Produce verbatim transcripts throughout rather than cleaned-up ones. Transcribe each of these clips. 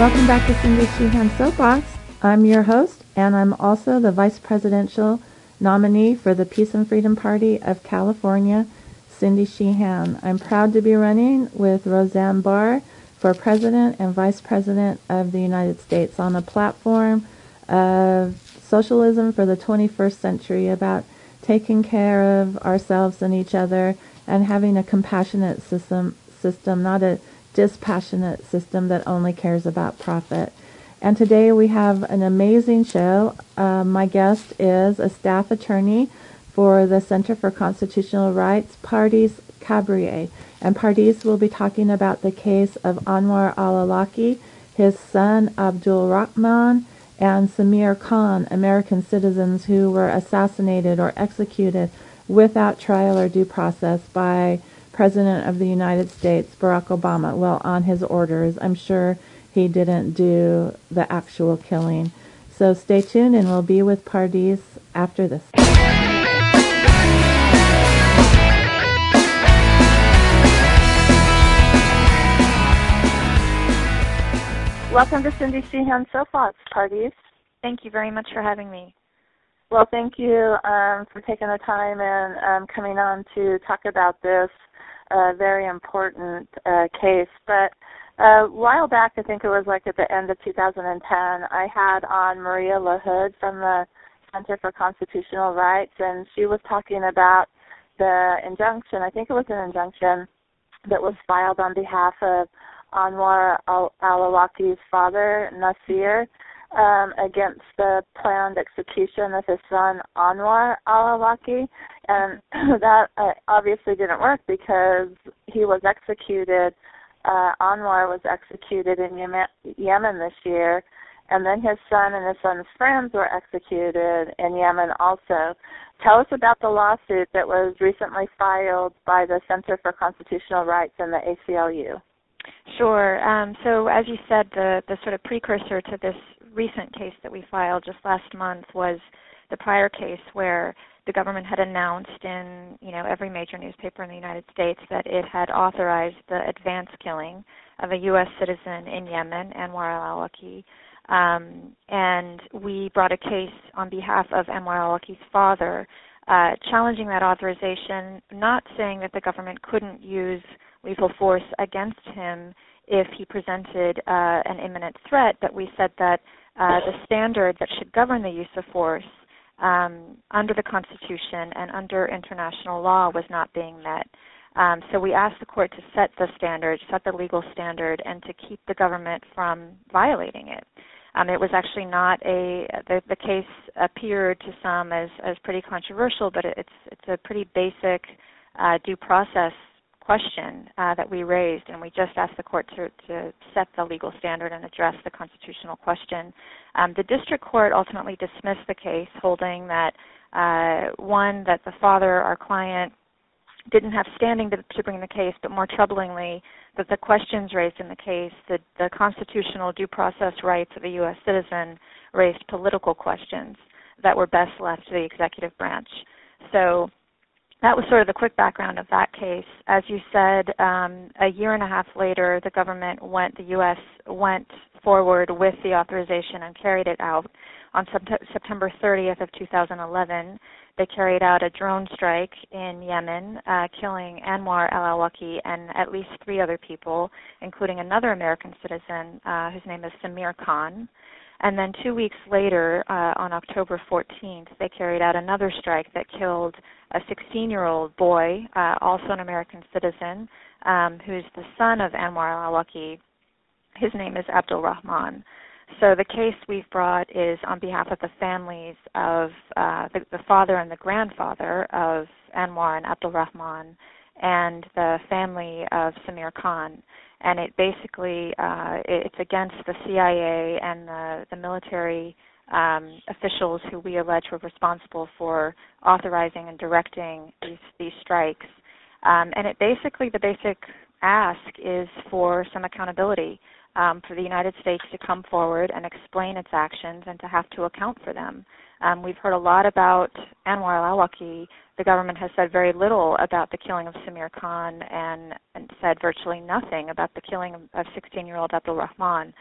Welcome back to Cindy Sheehan Soapbox. I'm your host, and I'm also the Vice Presidential nominee for the Peace and Freedom Party of California, Cindy Sheehan. I'm proud to be running with Roseanne Barr for President and Vice President of the United States on a platform of socialism for the twenty-first century, about taking care of ourselves and each other and having a compassionate system, system, not a dispassionate system that only cares about profit. And today we have an amazing show. Uh, my guest is a staff attorney for the Center for Constitutional Rights, Pardis Khabrieh. And Pardis will be talking about the case of Anwar al-Awlaki, his son Abdul Rahman, and Samir Khan, American citizens who were assassinated or executed without trial or due process by President of the United States, Barack Obama. Well, on his orders. I'm sure he didn't do the actual killing. So stay tuned, and we'll be with Pardis after this. Welcome to Cindy Sheehan Soapbox, Pardis. Thank you very much for having me. Well, thank you um, for taking the time and um, coming on to talk about this uh, very important uh, case. But uh, a while back, I think it was like at the end of two thousand ten, I had on Maria LaHood from the Center for Constitutional Rights, and she was talking about the injunction, I think it was an injunction that was filed on behalf of Anwar al-Awlaki's father, Nasir, um, against the planned execution of his son, Anwar al-Awlaki. And that uh, obviously didn't work because he was executed, uh, Anwar was executed in Yemen, Yemen this year, and then his son and his son's friends were executed in Yemen also. Tell us about the lawsuit that was recently filed by the Center for Constitutional Rights and the A C L U. Sure. Um, so as you said, the, the sort of precursor to this recent case that we filed just last month was the prior case where the government had announced in, you know, every major newspaper in the United States that it had authorized the advance killing of a U S citizen in Yemen, Anwar al-Awlaki. Um, and we brought a case on behalf of Anwar al-Awlaki's father, uh, challenging that authorization, not saying that the government couldn't use lethal force against him if he presented uh, an imminent threat, but we said that uh, the standard that should govern the use of force um, under the Constitution and under international law was not being met. Um, so we asked the court to set the standard, set the legal standard, and to keep the government from violating it. Um, it was actually not a, the, the case appeared to some as, as pretty controversial, but it's, it's a pretty basic uh, due process question uh, that we raised, and we just asked the court to, to set the legal standard and address the constitutional question. Um, the district court ultimately dismissed the case, holding that, uh, one, that the father, our client, didn't have standing to, to bring the case, but more troublingly, that the questions raised in the case, the, the constitutional due process rights of a U S citizen, raised political questions that were best left to the executive branch. So that was sort of the quick background of that case. As you said, um, a year and a half later, the government went, the U S went forward with the authorization and carried it out. On September thirtieth of two thousand eleven, they carried out a drone strike in Yemen, uh, killing Anwar al-Awlaki and at least three other people, including another American citizen uh, whose name is Samir Khan. And then two weeks later, uh, on October fourteenth, they carried out another strike that killed a sixteen-year-old boy, uh, also an American citizen, um, who's the son of Anwar al-Awlaki. His name is Abdul Rahman. So the case we've brought is on behalf of the families of uh, the, the father and the grandfather of Anwar and Abdul Rahman, and the family of Samir Khan. And it basically, uh, it's against the C I A and the, the military um, officials who we allege were responsible for authorizing and directing these, these strikes. Um, and it basically, the basic ask is for some accountability, um, for the United States to come forward and explain its actions and to have to account for them. Um, we've heard a lot about Anwar al-Awlaki. The government has said very little about the killing of Samir Khan and, and said virtually nothing about the killing of sixteen-year-old Abdul Rahman.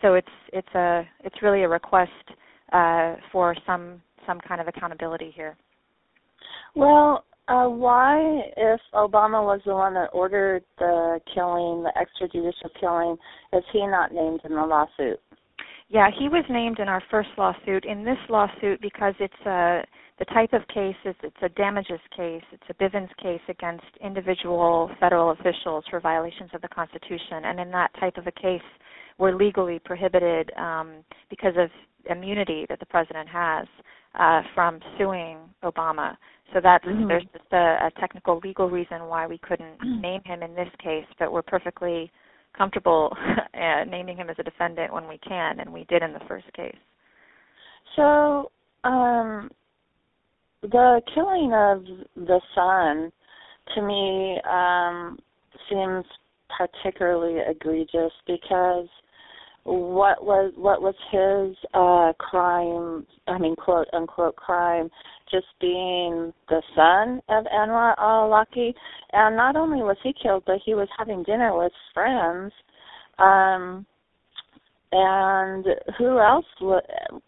so it's it's a it's really a request uh, for some some kind of accountability here. Well, uh, why, if Obama was the one that ordered the killing, the extrajudicial killing, is he not named in the lawsuit? Yeah, he was named in our first lawsuit. In this lawsuit, because it's a, the type of case is it's a damages case, it's a Bivens case against individual federal officials for violations of the Constitution. And in that type of a case, we're legally prohibited um, because of immunity that the president has uh, from suing Obama. So that's mm-hmm. there's just a, a technical legal reason why we couldn't name him in this case, but we're perfectly comfortable uh, naming him as a defendant when we can, and we did in the first case. So um, the killing of the son, to me, um, seems particularly egregious because what was what was his uh, crime? I mean, quote unquote crime, just being the son of Anwar al-Awlaki, and not only was he killed, but he was having dinner with friends, um, and who else w-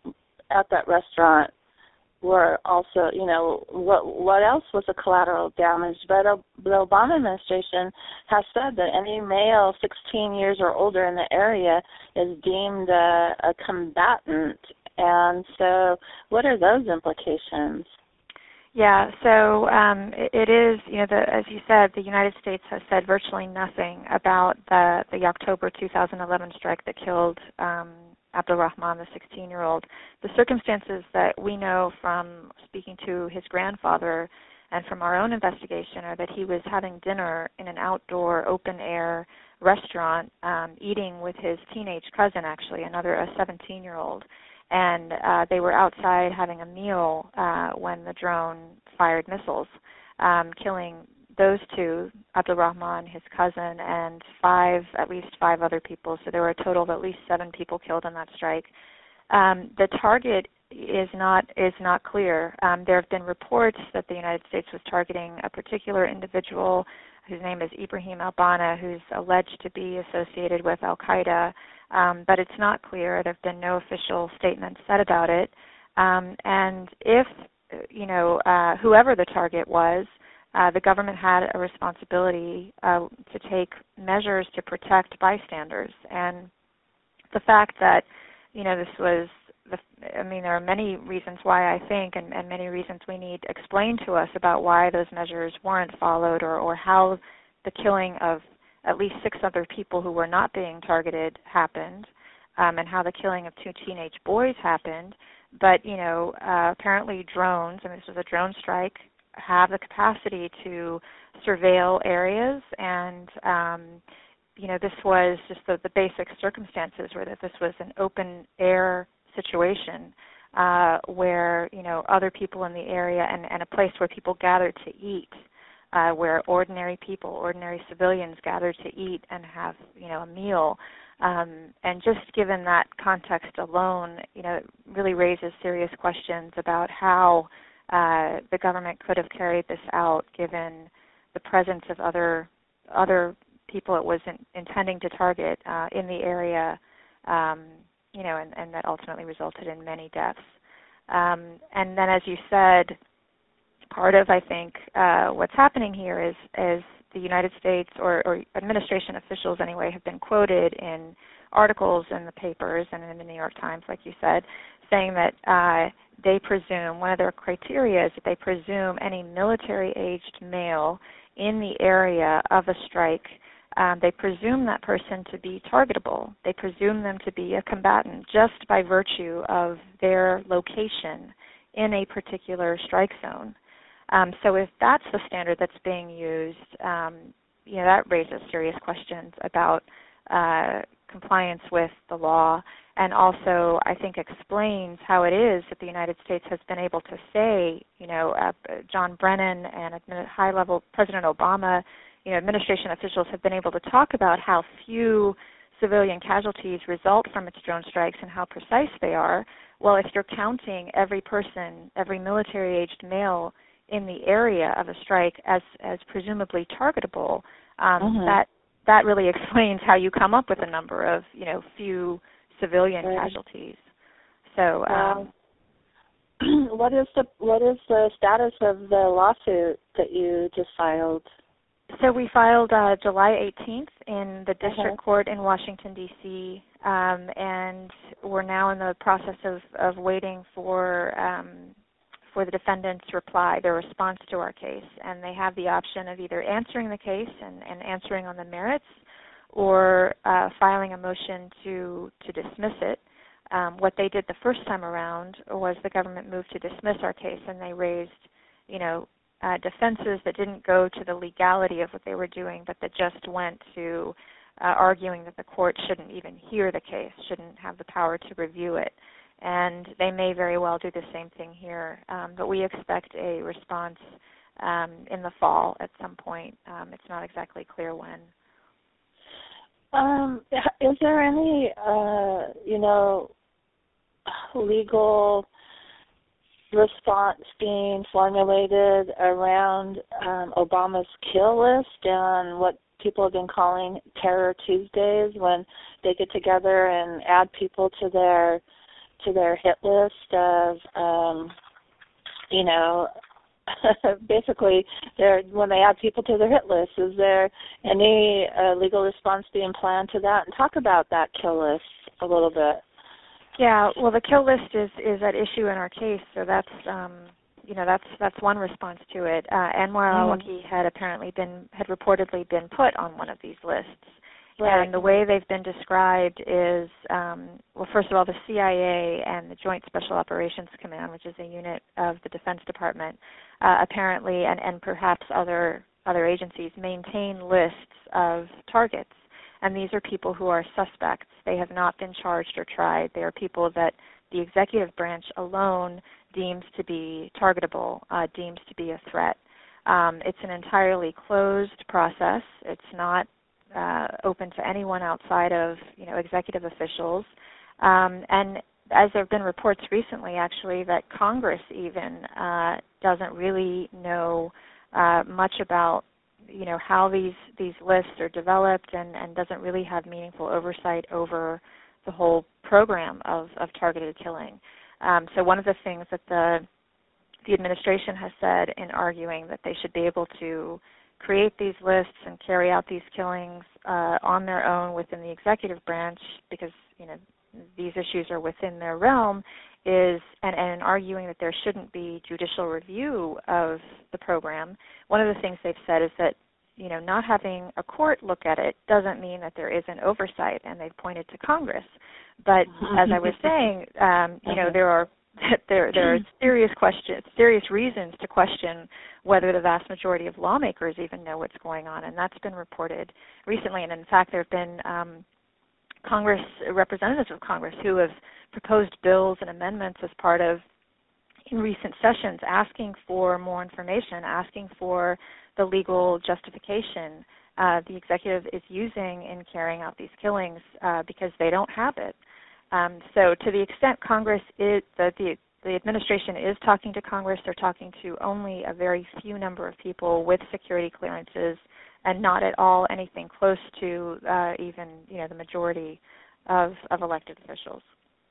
at that restaurant were also, you know, what what else was a collateral damage? But uh, the Obama administration has said that any male sixteen years or older in the area is deemed a, a combatant. And so what are those implications? Yeah, so um, it, it is, you know, the, as you said, the United States has said virtually nothing about the, the October two thousand eleven strike that killed um, Abdulrahman, the sixteen-year-old. The circumstances that we know from speaking to his grandfather and from our own investigation are that he was having dinner in an outdoor, open-air restaurant, um, eating with his teenage cousin, actually, another a seventeen-year-old. And uh, they were outside having a meal uh, when the drone fired missiles, um, killing those two, Abdulrahman, his cousin, and five, at least five other people. So there were a total of at least seven people killed in that strike. Um, the target is not is not clear. Um, there have been reports that the United States was targeting a particular individual whose name is Ibrahim al-Bana, who's alleged to be associated with al-Qaeda, um, but it's not clear. There have been no official statements said about it. Um, and if, you know, uh, whoever the target was, uh, the government had a responsibility uh, to take measures to protect bystanders. And the fact that, you know, this was, the, I mean, there are many reasons why I think, and, and many reasons we need explained to us about why those measures weren't followed, or, or how the killing of at least six other people who were not being targeted happened, um, and how the killing of two teenage boys happened. But, you know, uh, apparently drones, and this was a drone strike, have the capacity to surveil areas, and, um, you know, this was just the, the basic circumstances were that this was an open air situation uh, where, you know, other people in the area and, and a place where people gathered to eat, uh, where ordinary people, ordinary civilians gathered to eat and have, you know, a meal. Um, and just given that context alone, you know, it really raises serious questions about how uh, the government could have carried this out given the presence of other other people it was in, intending to target uh, in the area, um, you know, and, and that ultimately resulted in many deaths. Um, and then, as you said, part of, I think, uh, what's happening here is, is the United States, or, or administration officials anyway, have been quoted in articles in the papers and in the New York Times, like you said, saying that uh, they presume, one of their criteria is that they presume any military-aged male in the area of a strike, um, they presume that person to be targetable. They presume them to be a combatant just by virtue of their location in a particular strike zone. Um, so if that's the standard that's being used, um, you know, that raises serious questions about uh, compliance with the law, and also I think explains how it is that the United States has been able to say, you know, uh, John Brennan and high-level President Obama, you know, administration officials have been able to talk about how few civilian casualties result from its drone strikes and how precise they are. Well, if you're counting every person, every military-aged male in the area of a strike as as presumably targetable, um, mm-hmm. that that really explains how you come up with a number of, you know, few civilian right. casualties. So, wow. um, what is the what is the status of the lawsuit that you just filed? so we filed uh, July eighteenth in the district Uh-huh. court in Washington, D C, um, and we're now in the process of, of waiting for um, for the defendant's reply, their response to our case. And they have the option of either answering the case and, and answering on the merits, or uh, filing a motion to, to dismiss it. Um, what they did the first time around was the government moved to dismiss our case, and they raised, you know, uh, defenses that didn't go to the legality of what they were doing, but that just went to uh, arguing that the court shouldn't even hear the case, shouldn't have the power to review it. And they may very well do the same thing here, um, but we expect a response um, in the fall at some point. Um, it's not exactly clear when. Um, is there any, uh, you know, legal response being formulated around um, Obama's kill list and what people have been calling Terror Tuesdays, when they get together and add people to their to their hit list of, um, you know, basically, when they add people to their hit list, is there any uh, legal response being planned to that? And talk about that kill list a little bit. Yeah, well, the kill list is, is at issue in our case, so that's um, you know that's that's one response to it. Uh, Anwar al-Awlaki mm-hmm. had apparently been had reportedly been put on one of these lists. Right. And the way they've been described is, um, well, first of all, the C I A and the Joint Special Operations Command, which is a unit of the Defense Department, uh, apparently, and, and perhaps other other agencies, maintain lists of targets. And these are people who are suspects. They have not been charged or tried. They are people that the executive branch alone deems to be targetable, uh, deems to be a threat. Um, it's an entirely closed process. It's not Uh, open to anyone outside of, you know, executive officials. Um, and as there have been reports recently, actually, that Congress even uh, doesn't really know uh, much about, you know, how these, these lists are developed, and, and doesn't really have meaningful oversight over the whole program of, of targeted killing. Um, so one of the things that the the administration has said in arguing that they should be able to create these lists and carry out these killings uh, on their own within the executive branch, because, you know, these issues are within their realm, is and, and in arguing that there shouldn't be judicial review of the program. One of the things they've said is that, you know, not having a court look at it doesn't mean that there isn't oversight, and they've pointed to Congress. But as I was saying, um, you know, there are there there are serious questions, serious reasons to question whether the vast majority of lawmakers even know what's going on, and that's been reported recently. And in fact, there have been um, Congress representatives of Congress who have proposed bills and amendments as part of in recent sessions, asking for more information, asking for the legal justification uh, the executive is using in carrying out these killings uh, because they don't have it. Um, so to the extent Congress is, the, the, the administration is talking to Congress, they're talking to only a very few number of people with security clearances, and not at all anything close to uh, even, you know, the majority of, of elected officials.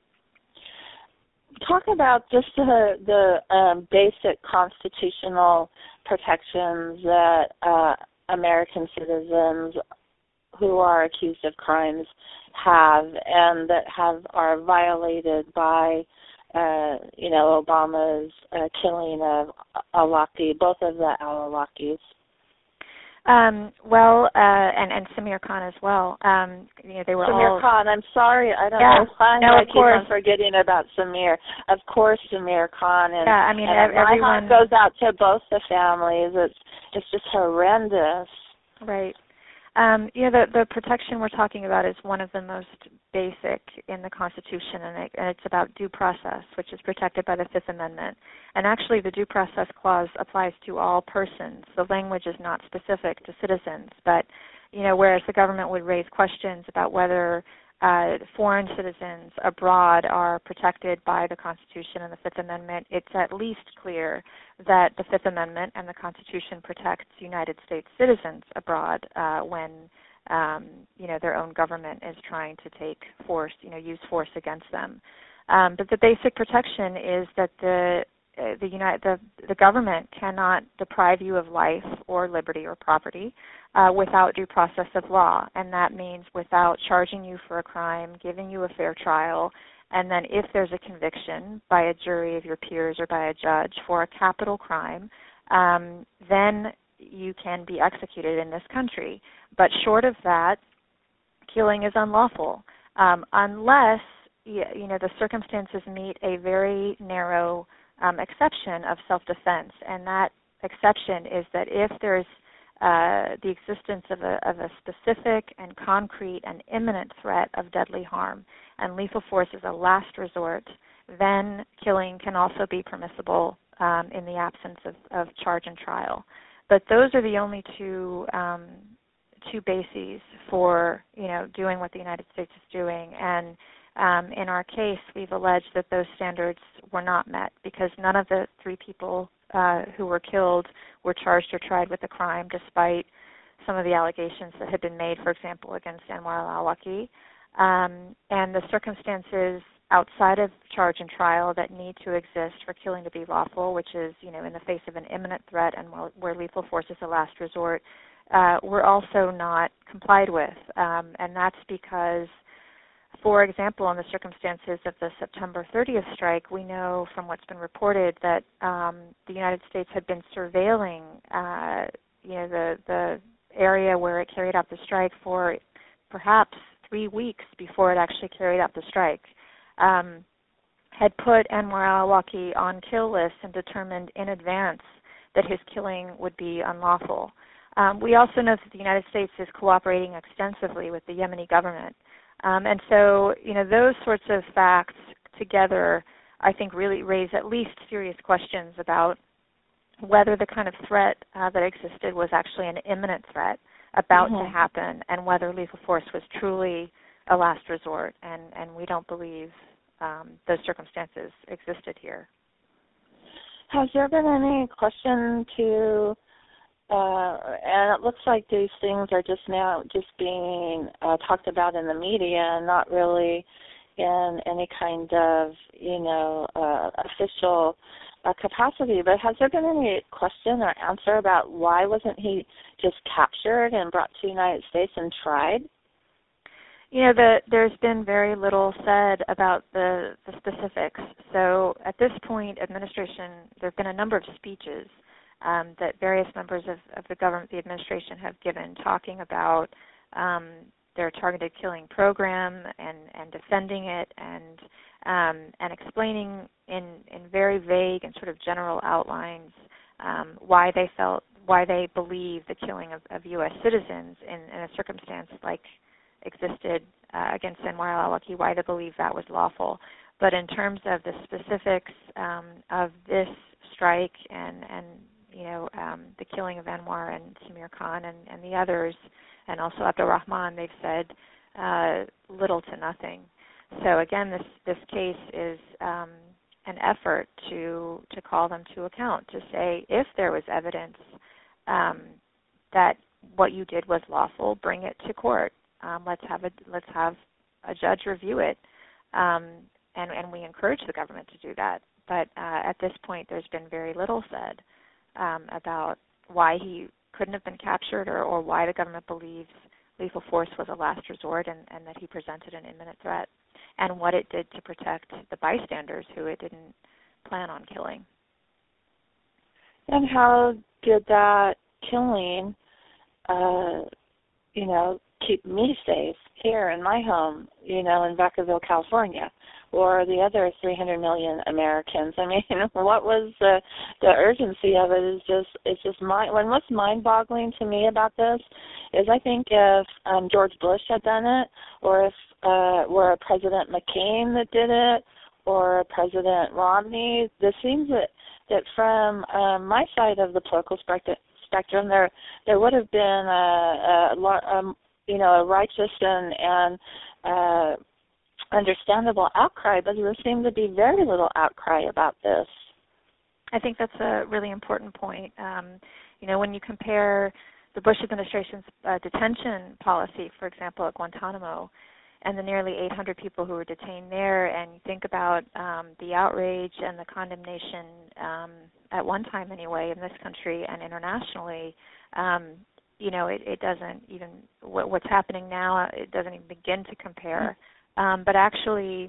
Talk about just the, the um, basic constitutional protections that uh, American citizens who are accused of crimes have, and that have are violated by, uh, you know, Obama's uh, killing of al-Awlaki, both of the al-Awlakis. Um, well, uh, and, and Samir Khan as well. Um, you know, they were Samir all... Khan, I'm sorry, I don't yeah, know why no, I of keep course. on forgetting about Samir. Of course, Samir Khan, and, yeah, I mean, and everyone... my heart goes out to both the families. It's it's just horrendous. Right. Um, you know, the, the protection we're talking about is one of the most basic in the Constitution, and, it, and it's about due process, which is protected by the Fifth Amendment. And actually, the due process clause applies to all persons. The language is not specific to citizens, but, you know, whereas the government would raise questions about whether uh, foreign citizens abroad are protected by the Constitution and the Fifth Amendment, it's at least clear that the Fifth Amendment and the Constitution protects United States citizens abroad uh, when um, you know, their own government is trying to take force, you know, use force against them. Um, but the basic protection is that the uh, the, United, the the government cannot deprive you of life or liberty or property uh, without due process of law, and that means without charging you for a crime, giving you a fair trial, and then if there's a conviction by a jury of your peers or by a judge for a capital crime, um, then you can be executed in this country. But short of that, killing is unlawful, um, unless you know the circumstances meet a very narrow um, exception of self-defense, and that exception is that if there's uh, the existence of a, of a specific and concrete and imminent threat of deadly harm, and lethal force is a last resort, then killing can also be permissible um, in the absence of, of charge and trial. But those are the only two um, two bases for you know doing what the United States is doing, and um, in our case, we've alleged that those standards were not met because none of the three people uh, who were killed were charged or tried with a crime, despite some of the allegations that had been made, for example, against Anwar al-Awlaki. Um, and the circumstances outside of charge and trial that need to exist for killing to be lawful, which is, you know, in the face of an imminent threat and where lethal force is a last resort, uh, were also not complied with. Um, and that's because, for example, in the circumstances of the September thirtieth strike, we know from what's been reported that um, the United States had been surveilling, uh, you know, the the area where it carried out the strike for perhaps three weeks before it actually carried out the strike. Um, had put Anwar al-Awlaki on kill lists and determined in advance that his killing would be unlawful. Um, we also know that the United States is cooperating extensively with the Yemeni government. Um, and so, you know, those sorts of facts together, I think, really raise at least serious questions about whether the kind of threat uh, that existed was actually an imminent threat about mm-hmm. to happen, and whether lethal force was truly a last resort. And, and we don't believe um, those circumstances existed here. Has there been any question to, uh, and it looks like these things are just now just being uh, talked about in the media and not really in any kind of, you know, uh, official uh, capacity, but has there been any question or answer about why wasn't he just captured and brought to the United States and tried? You know, the, there's been very little said about the, the specifics. So at this point, administration, there have been a number of speeches um, that various members of, of the government, the administration, have given, talking about um, their targeted killing program and, and defending it, and um, and explaining in, in very vague and sort of general outlines um, why they felt, why they believe the killing of, of U S citizens in, in a circumstance like existed uh, against Anwar al-Awlaki, why they believe that was lawful. But in terms of the specifics um, of this strike and, and you know, um, the killing of Anwar and Samir Khan and, and the others, and also Abdurrahman, they've said uh, little to nothing. So again, this, this case is um, an effort to to call them to account, to say if there was evidence um, that what you did was lawful, bring it to court. Um, let's have a let's have a judge review it, um, and and we encourage the government to do that. But uh, at this point, there's been very little said um, about why he couldn't have been captured, or, or why the government believes lethal force was a last resort, and, and that he presented an imminent threat, and what it did to protect the bystanders who it didn't plan on killing. And how did that killing, uh, you know, keep me safe here in my home, you know, in Vacaville, California, or the other three hundred million Americans? I mean, what was the the urgency of it? Is just it's just mind. When what's mind-boggling to me about this is, I think if um, George Bush had done it, or if uh, were a President McCain that did it, or a President Romney, this seems that that from um, my side of the political spectrum, spectrum there there would have been a, a, a you know, a righteous and, and uh, understandable outcry, but there seemed to be very little outcry about this. I think that's a really important point. Um, you know, when you compare the Bush administration's uh, detention policy, for example, at Guantanamo, and the nearly eight hundred people who were detained there, and you think about um, the outrage and the condemnation, um, at one time anyway, in this country and internationally, um, you know, it, it doesn't even, what, what's happening now, it doesn't even begin to compare. Um, but actually,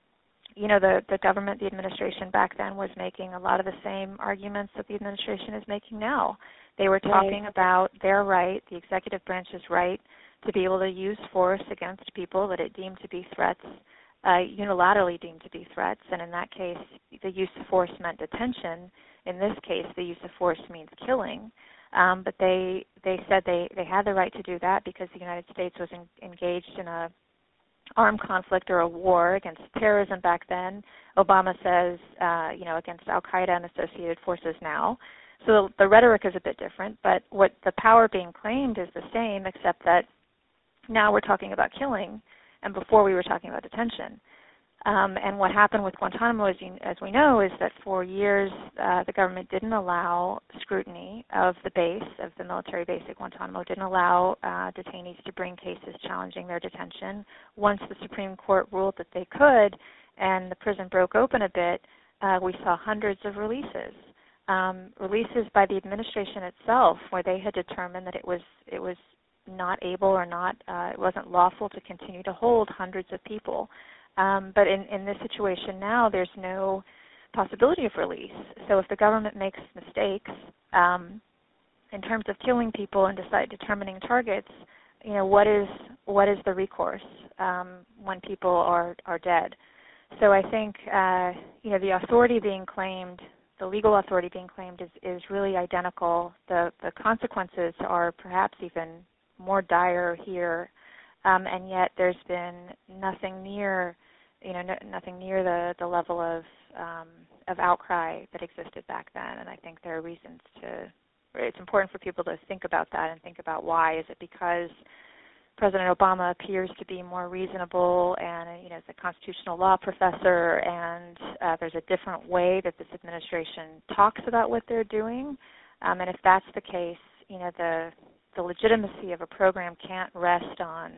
you know, the, the government, the administration back then was making a lot of the same arguments that the administration is making now. They were talking right. about their right, the executive branch's right, to be able to use force against people that it deemed to be threats, uh, unilaterally deemed to be threats, and in that case, the use of force meant detention. In this case, the use of force means killing. Um, but they they said they, they had the right to do that because the United States was in, engaged in a armed conflict or a war against terrorism back then. Obama says, uh, you know, against Al-Qaeda and associated forces now. So the rhetoric is a bit different, but what the power being claimed is the same, except that now we're talking about killing, and before we were talking about detention. Um, and what happened with Guantanamo, as, you, as we know, is that for years uh, the government didn't allow scrutiny of the base, of the military base at Guantanamo, didn't allow uh, detainees to bring cases challenging their detention. Once the Supreme Court ruled that they could and the prison broke open a bit, uh, we saw hundreds of releases. Um, releases by the administration itself where they had determined that it was it was not able or not, uh, it wasn't lawful to continue to hold hundreds of people. Um, but in, in this situation now, there's no possibility of release. So if the government makes mistakes um, in terms of killing people and decide determining targets, you know, what is what is the recourse um, when people are, are dead? So I think, uh, you know, the authority being claimed, the legal authority being claimed is, is really identical. The, the consequences are perhaps even more dire here. Um, and yet there's been nothing near, you know, no, nothing near the, the level of um, of outcry that existed back then. And I think there are reasons to, it's important for people to think about that and think about why. Is it because President Obama appears to be more reasonable and, you know, is a constitutional law professor, and uh, there's a different way that this administration talks about what they're doing? Um, and if that's the case, you know, the the legitimacy of a program can't rest on,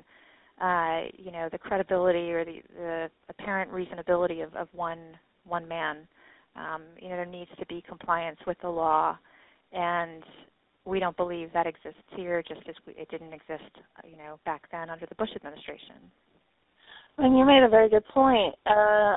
uh, you know, the credibility or the, the apparent reasonability of, of one one man. Um, you know, there needs to be compliance with the law, and we don't believe that exists here, just as we, it didn't exist, you know, back then under the Bush administration. And you made a very good point. Uh,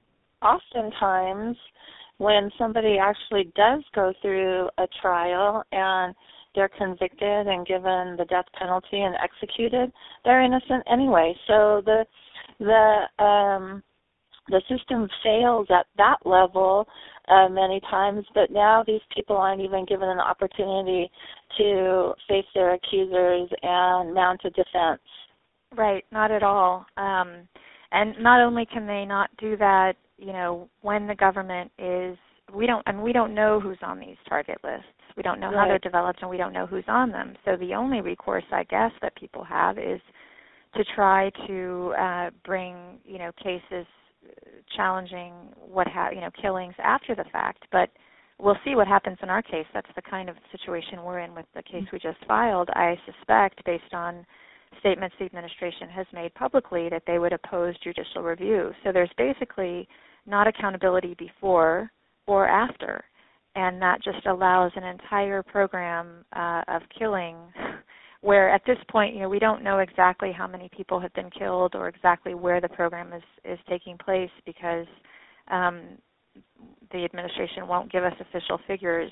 oftentimes, when somebody actually does go through a trial and they're convicted and given the death penalty and executed, they're innocent anyway. So the the um, the system fails at that level uh, many times, but now these people aren't even given an opportunity to face their accusers and mount a defense. Right, not at all. Um, and not only can they not do that, you know, when the government is, we don't, and we don't know who's on these target lists. We don't know right. how they're developed, and we don't know who's on them. So the only recourse, I guess, that people have is to try to uh, bring, you know, cases challenging what ha- you know killings after the fact. But we'll see what happens in our case. That's the kind of situation we're in with the case we just filed. I suspect, based on statements the administration has made publicly, that they would oppose judicial review. So there's basically not accountability before or after. And that just allows an entire program uh, of killing where at this point, you know, we don't know exactly how many people have been killed or exactly where the program is, is taking place because um, the administration won't give us official figures.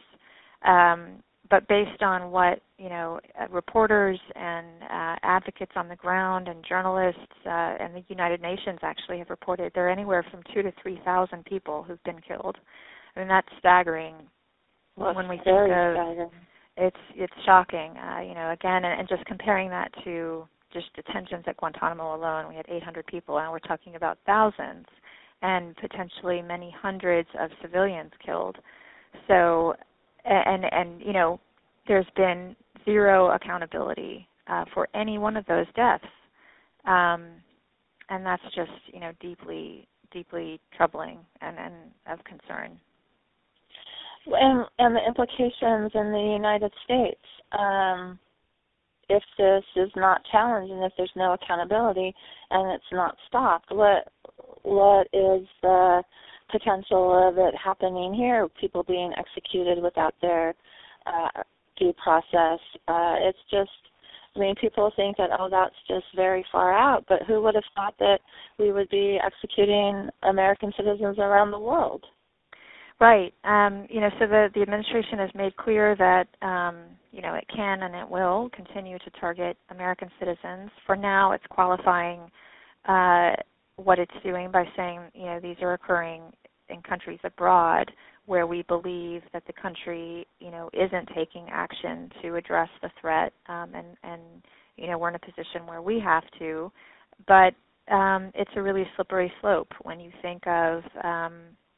Um, but based on what, you know, reporters and uh, advocates on the ground and journalists uh, and the United Nations actually have reported, there are anywhere from two to three thousand people who've been killed. I mean, that's staggering well, when we think of staggering. It's it's shocking, uh, you know, again, and, and just comparing that to just detentions at Guantanamo alone, we had eight hundred people, and we're talking about thousands and potentially many hundreds of civilians killed. So, and, and you know, there's been zero accountability uh, for any one of those deaths, um, and that's just, you know, deeply, deeply troubling and, and of concern. And, and the implications in the United States. Um, if this is not challenged and if there's no accountability and it's not stopped, what what is the potential of it happening here? People being executed without their uh, due process. Uh, it's just, I mean, people think that, oh, that's just very far out, but who would have thought that we would be executing American citizens around the world? Right. Um, you know, so the, the administration has made clear that, um, you know, it can and it will continue to target American citizens. For now, it's qualifying uh, what it's doing by saying, you know, these are occurring in countries abroad where we believe that the country, you know, isn't taking action to address the threat, um, and, and, you know, we're in a position where we have to. But um, it's a really slippery slope when you think of, um,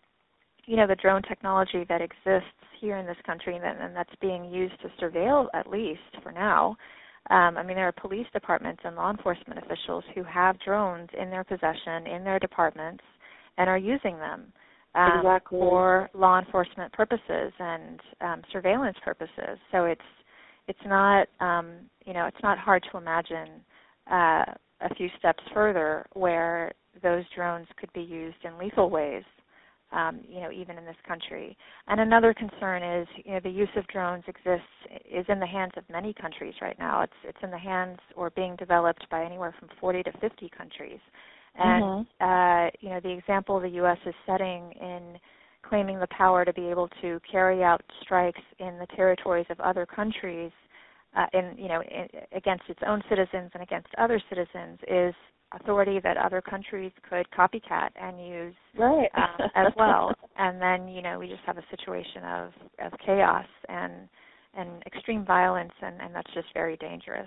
you know, the drone technology that exists here in this country and, that, and that's being used to surveil, at least for now. Um, I mean, there are police departments and law enforcement officials who have drones in their possession, in their departments, and are using them um, exactly. for law enforcement purposes and um, surveillance purposes. So it's it's not um, you know it's not hard to imagine uh, a few steps further where those drones could be used in lethal ways. Um, you know, even in this country. And another concern is, you know, the use of drones exists, is in the hands of many countries right now. It's it's in the hands or being developed by anywhere from forty to fifty countries. And, mm-hmm. uh, you know, the example the U S is setting in claiming the power to be able to carry out strikes in the territories of other countries, uh, in, you know, in, against its own citizens and against other citizens is authority that other countries could copycat and use right. um, as well. And then, you know, we just have a situation of, of chaos and and extreme violence, and, and that's just very dangerous.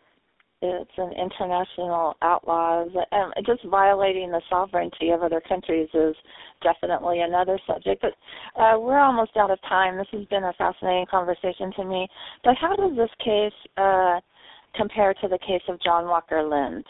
It's an international outlaws. Um, just violating the sovereignty of other countries is definitely another subject. But uh, we're almost out of time. This has been a fascinating conversation to me. But how does this case uh, compare to the case of John Walker Lindh?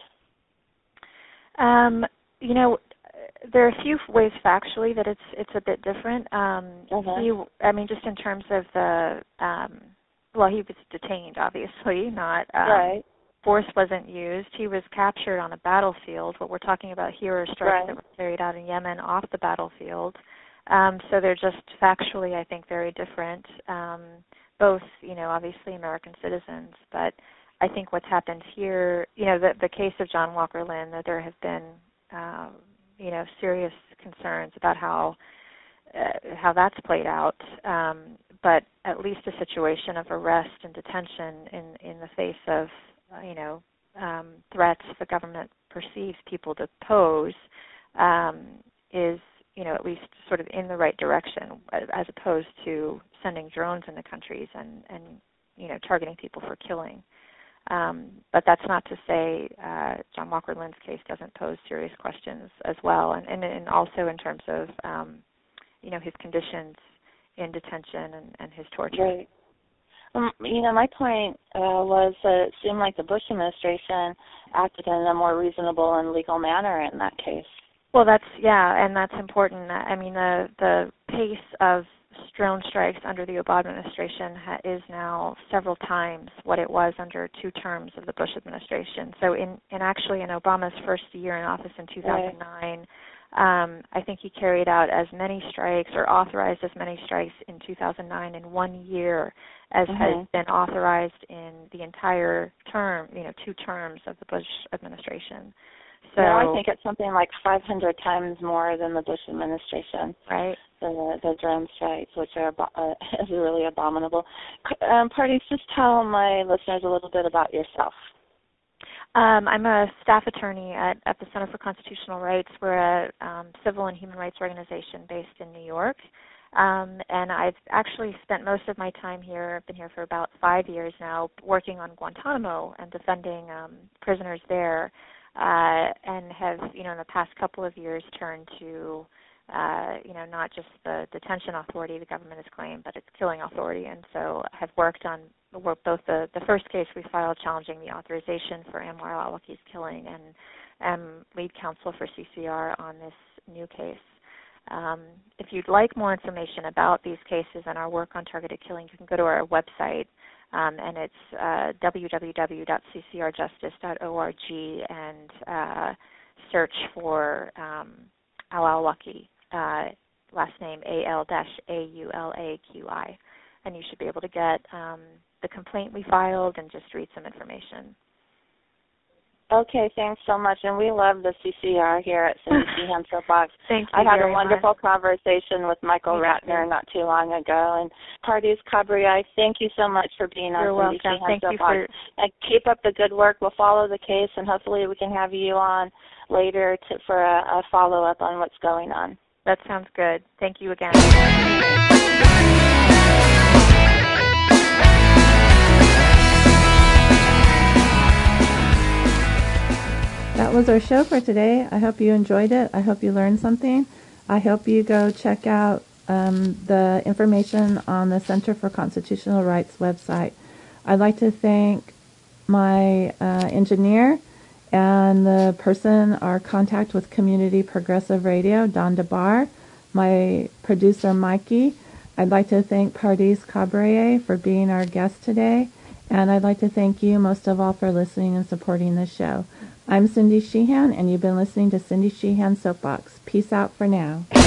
Um, you know, there are a few ways factually that it's it's a bit different. Um, uh-huh. he, I mean, just in terms of the, um, well, he was detained, obviously, not um, right. force wasn't used. He was captured on a battlefield. What we're talking about here are strikes right. that were carried out in Yemen off the battlefield. Um, so they're just factually, I think, very different. Um, both, you know, obviously American citizens, but I think what's happened here, you know, the, the case of John Walker Lindh, that there have been, um, you know, serious concerns about how uh, how that's played out. Um, but at least a situation of arrest and detention in, in the face of, uh, you know, um, threats the government perceives people to pose um, is, you know, at least sort of in the right direction, as opposed to sending drones into countries and, and you know, targeting people for killing. Um, but that's not to say uh, John Walker Lindh's case doesn't pose serious questions as well, and, and, and also in terms of, um, you know, his conditions in detention and, and his torture. Right. Um, you know, my point uh, was that it seemed like the Bush administration acted in a more reasonable and legal manner in that case. Well, that's, yeah, and that's important. I mean, the, the pace of drone strikes under the Obama administration ha- is now several times what it was under two terms of the Bush administration. So in, in actually in Obama's first year in office in two thousand nine, right. um, I think he carried out as many strikes or authorized as many strikes in two thousand nine in one year as mm-hmm. has been authorized in the entire term, you know, two terms of the Bush administration. So now I think it's something like five hundred times more than the Bush administration. Right. The, the drone strikes, which are uh, is really abominable. Um, Pardis, just tell my listeners a little bit about yourself. Um, I'm a staff attorney at, at the Center for Constitutional Rights. We're a um, civil and human rights organization based in New York. Um, and I've actually spent most of my time here, I've been here for about five years now, working on Guantanamo and defending um, prisoners there. Uh, and have, you know, in the past couple of years turned to, uh, you know, not just the detention authority the government has claimed, but its killing authority. And so have worked on both the, the first case we filed challenging the authorization for Anwar al-Awlaki's killing, and am lead counsel for C C R on this new case. Um, if you'd like more information about these cases and our work on targeted killing, you can go to our website, Um, and it's uh, w w w dot c c r justice dot org, and uh, search for um, Al-Awlaki, uh, last name A L A U L A Q I. And you should be able to get um, the complaint we filed and just read some information. Okay, thanks so much. And we love the C C R here at Cindy Sheehan Soapbox. Thank you I had very a wonderful much. conversation with Michael You Ratner not too long ago. And Pardis Khabrei, thank you so much for being on You're Cindy welcome. Sheehan Thank Soapbox. you for... And keep up the good work. We'll follow the case, and hopefully we can have you on later to, for a, a follow-up on what's going on. That sounds good. Thank you again. That was our show for today. I hope you enjoyed it. I hope you learned something. I hope you go check out um, the information on the Center for Constitutional Rights website. I'd like to thank my uh, engineer and the person, our contact with Community Progressive Radio, Don DeBar, my producer, Mikey. I'd like to thank Pardis Khabrei for being our guest today. And I'd like to thank you most of all for listening and supporting this show. I'm Cindy Sheehan, and you've been listening to Cindy Sheehan Soapbox. Peace out for now.